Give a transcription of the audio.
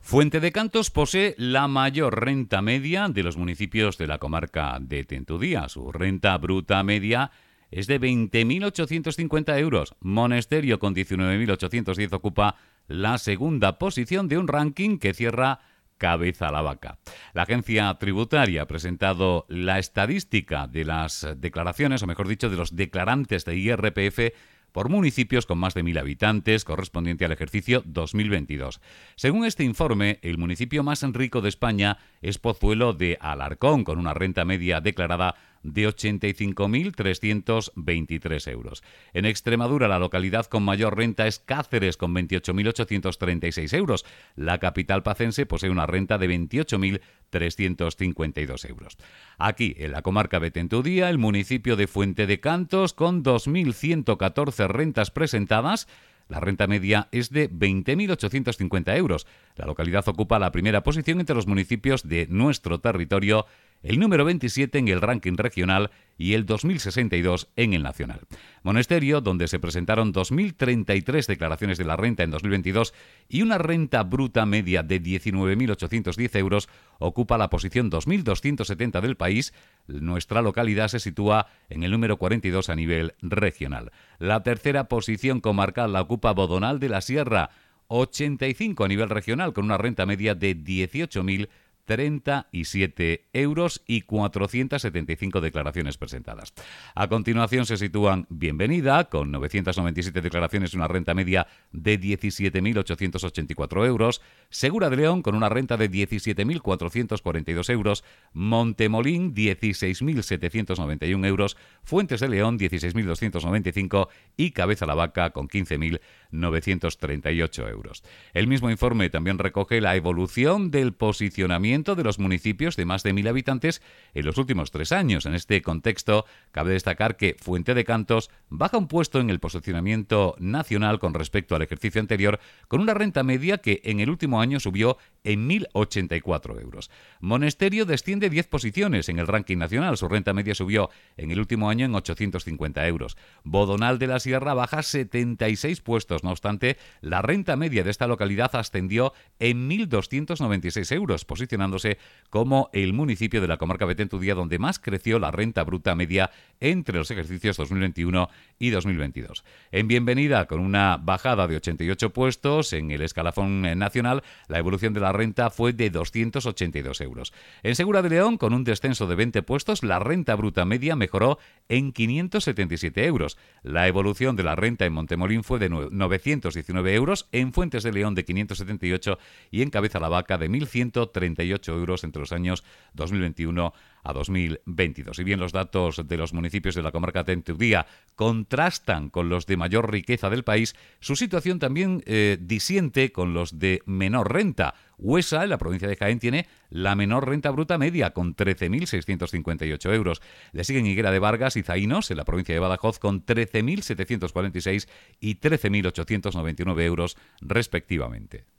Fuente de Cantos posee la mayor renta media de los municipios de la comarca de Tentudía. Su renta bruta media es de 20.850 euros. Monesterio, con 19.810, ocupa la segunda posición de un ranking que cierra cabeza a la vaca. La agencia tributaria ha presentado la estadística de las declaraciones, o mejor dicho, de los declarantes de IRPF por municipios con más de 1.000 habitantes, correspondiente al ejercicio 2022. Según este informe, el municipio más rico de España es Pozuelo de Alarcón, con una renta media declarada de 85.323 euros. En Extremadura, la localidad con mayor renta es Cáceres, con 28.836 euros. La capital pacense posee una renta de 28.352 euros. Aquí, en la comarca de Tentudía, el municipio de Fuente de Cantos, con 2.114 rentas presentadas, la renta media es de 20.850 euros. La localidad ocupa la primera posición entre los municipios de nuestro territorio, el número 27 en el ranking regional y el 2062 en el nacional. Monesterio, donde se presentaron 2.033 declaraciones de la renta en 2022 y una renta bruta media de 19.810 euros, ocupa la posición 2.270 del país. Nuestra localidad se sitúa en el número 42 a nivel regional. La tercera posición comarcal la ocupa Bodonal de la Sierra, 85 a nivel regional, con una renta media de 18.037 euros y 475 declaraciones presentadas. A continuación se sitúan Bienvenida, con 997 declaraciones y una renta media de 17.884 euros, Segura de León, con una renta de 17.442 euros, Montemolín, 16.791 euros, Fuentes de León, 16.295 y Cabeza la Vaca, con 15.938 euros. El mismo informe también recoge la evolución del posicionamiento de los municipios de más de 1.000 habitantes en los últimos 3 años. En este contexto, cabe destacar que Fuente de Cantos baja un puesto en el posicionamiento nacional con respecto al ejercicio anterior, con una renta media que en el último año subió en 1.084 euros. Monesterio desciende 10 posiciones en el ranking nacional. Su renta media subió en el último año en 850 euros. Bodonal de la Sierra baja 76 puestos. No obstante, la renta media de esta localidad ascendió en 1.296 euros, posicionándose como el municipio de la comarca de Tentudía donde más creció la renta bruta media entre los ejercicios 2021 y 2022. En Bienvenida, con una bajada de 88 puestos en el escalafón nacional, la evolución de la renta fue de 282 euros. En Segura de León, con un descenso de 20 puestos, la renta bruta media mejoró en 577 euros. La evolución de la renta en Montemolín fue de 919 euros, en Fuentes de León de 578 y en Cabeza la Vaca de 1.138 euros entre los años 2021 a 2022. Y bien, los datos de los municipios de la comarca de Tentudía contrastan con los de mayor riqueza del país. Su situación también disiente con los de menor renta. Huesa, en la provincia de Jaén, tiene la menor renta bruta media, con 13.658 euros. Le siguen Higuera de Vargas y Zaínos, en la provincia de Badajoz, con 13.746 y 13.899 euros, respectivamente.